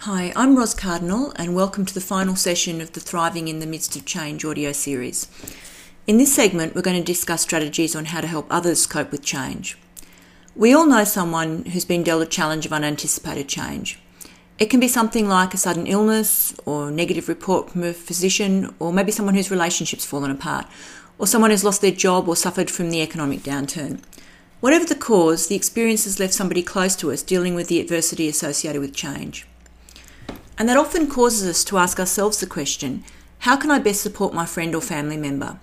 Hi, I'm Ros Cardinal and welcome to the final session of the Thriving in the Midst of Change audio series. In this segment, we're going to discuss strategies on how to help others cope with change. We all know someone who's been dealt a challenge of unanticipated change. It can be something like a sudden illness or a negative report from a physician, or maybe someone whose relationship's fallen apart, or someone who's lost their job or suffered from the economic downturn. Whatever the cause, the experience has left somebody close to us dealing with the adversity associated with change. And that often causes us to ask ourselves the question, how can I best support my friend or family member?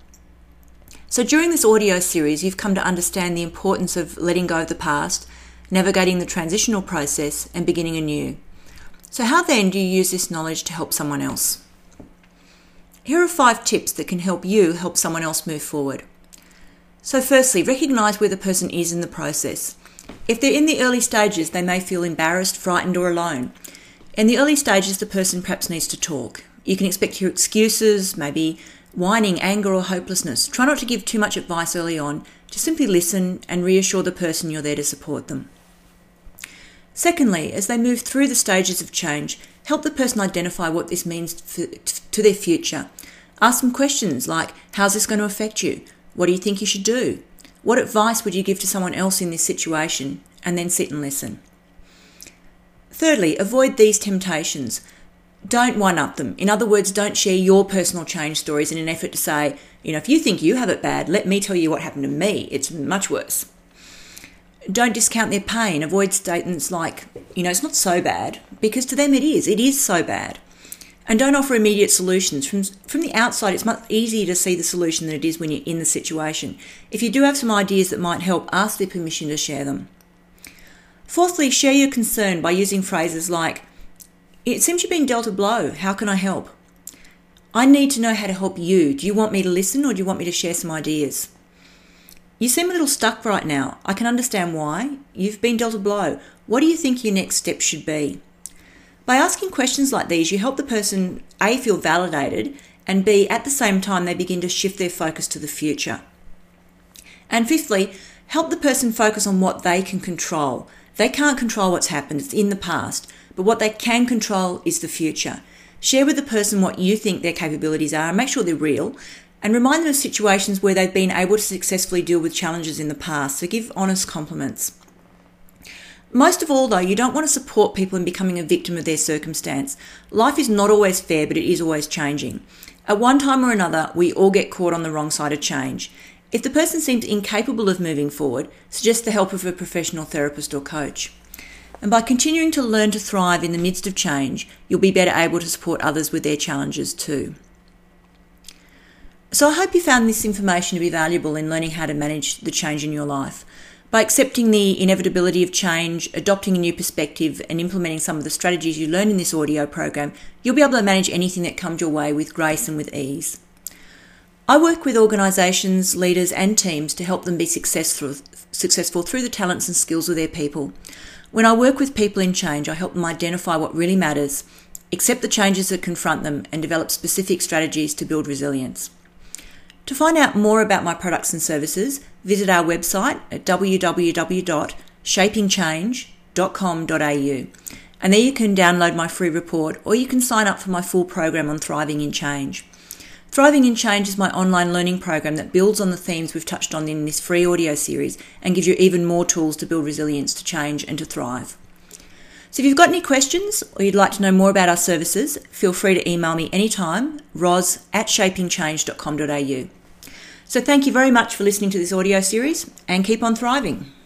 So during this audio series, you've come to understand the importance of letting go of the past, navigating the transitional process, and beginning anew. So how then do you use this knowledge to help someone else? Here are 5 tips that can help you help someone else move forward. So firstly, recognise where the person is in the process. If they're in the early stages, they may feel embarrassed, frightened, or alone. In the early stages, the person perhaps needs to talk. You can expect your excuses, maybe whining, anger, or hopelessness. Try not to give too much advice early on. Just simply listen and reassure the person you're there to support them. Secondly, as they move through the stages of change, help the person identify what this means to their future. Ask them questions like, how's this going to affect you? What do you think you should do? What advice would you give to someone else in this situation? And then sit and listen. Thirdly, avoid these temptations. Don't one-up them. In other words, don't share your personal change stories in an effort to say, if you think you have it bad, let me tell you what happened to me. It's much worse. Don't discount their pain. Avoid statements like, it's not so bad, because to them it is. It is so bad. And don't offer immediate solutions. From the outside, it's much easier to see the solution than it is when you're in the situation. If you do have some ideas that might help, ask their permission to share them. Fourthly, share your concern by using phrases like, it seems you've been dealt a blow. How can I help? I need to know how to help you. Do you want me to listen or do you want me to share some ideas? You seem a little stuck right now. I can understand why. You've been dealt a blow. What do you think your next step should be? By asking questions like these, you help the person A, feel validated, and B, at the same time, they begin to shift their focus to the future. And fifthly, help the person focus on what they can control. They can't control what's happened, it's in the past, but what they can control is the future. Share with the person what you think their capabilities are and make sure they're real, and remind them of situations where they've been able to successfully deal with challenges in the past, so give honest compliments. Most of all though, you don't want to support people in becoming a victim of their circumstance. Life is not always fair, but it is always changing. At one time or another, we all get caught on the wrong side of change. If the person seems incapable of moving forward, suggest the help of a professional therapist or coach. And by continuing to learn to thrive in the midst of change, you'll be better able to support others with their challenges too. So I hope you found this information to be valuable in learning how to manage the change in your life. By accepting the inevitability of change, adopting a new perspective, and implementing some of the strategies you learn in this audio program, you'll be able to manage anything that comes your way with grace and with ease. I work with organisations, leaders and teams to help them be successful through the talents and skills of their people. When I work with people in change, I help them identify what really matters, accept the changes that confront them, and develop specific strategies to build resilience. To find out more about my products and services, visit our website at www.shapingchange.com.au. And there you can download my free report, or you can sign up for my full program on Thriving in Change. Thriving in Change is my online learning program that builds on the themes we've touched on in this free audio series and gives you even more tools to build resilience, to change and to thrive. So if you've got any questions or you'd like to know more about our services, feel free to email me anytime, ros@shapingchange.com.au. So thank you very much for listening to this audio series and keep on thriving.